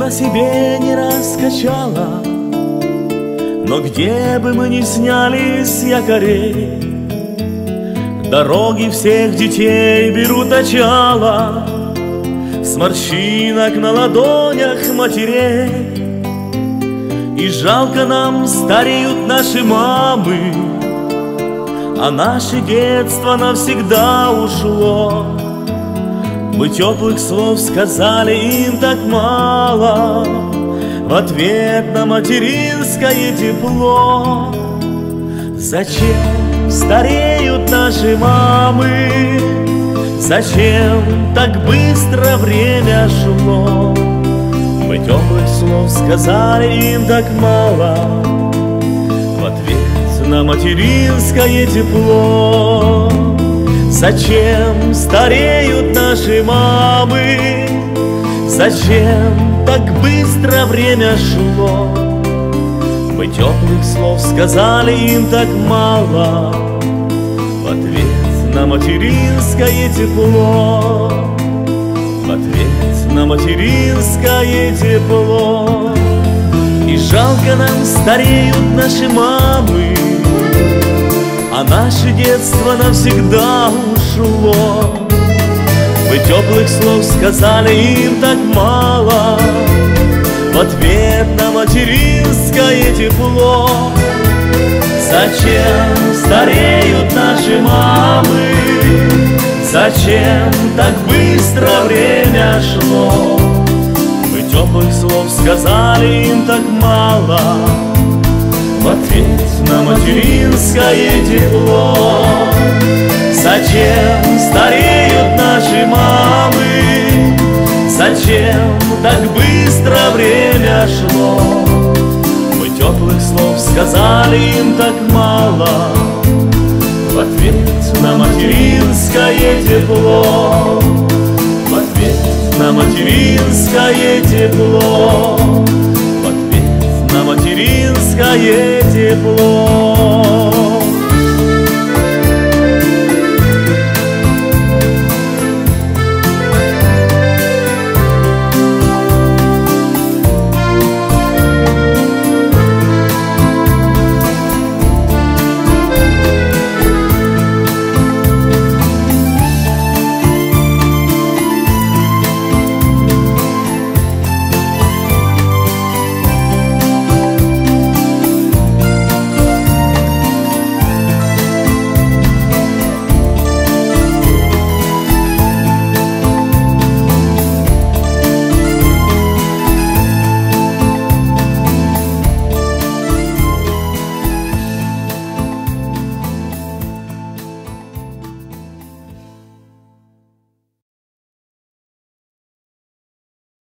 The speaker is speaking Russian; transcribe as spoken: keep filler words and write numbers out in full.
на себе не раскачала, но где бы мы ни сняли с якорей, дороги всех детей берут начало с морщинок на ладонях матерей. И жалко нам, стареют наши мамы, а наше детство навсегда ушло. Мы теплых слов сказали им так мало, в ответ на материнское тепло. Зачем стареют наши мамы? Зачем так быстро время шло? Мы теплых слов сказали им так мало, в ответ на материнское тепло. Зачем стареют наши мамы? Зачем так быстро время шло? Мы теплых слов сказали им так мало, в ответ на материнское тепло. В ответ на материнское тепло. И жалко нам, стареют наши мамы, а наше детство навсегда ушло. Мы теплых слов сказали им так мало, в ответ на материнское тепло. Зачем стареют наши мамы? Зачем так быстро время шло? Мы теплых слов сказали им так мало, в ответ на материнское тепло. Зачем стареют наши мамы? Зачем так быстро время шло? Мы теплых слов сказали им так мало, в ответ на материнское тепло. В ответ на материнское тепло. В ответ на материнское тепло.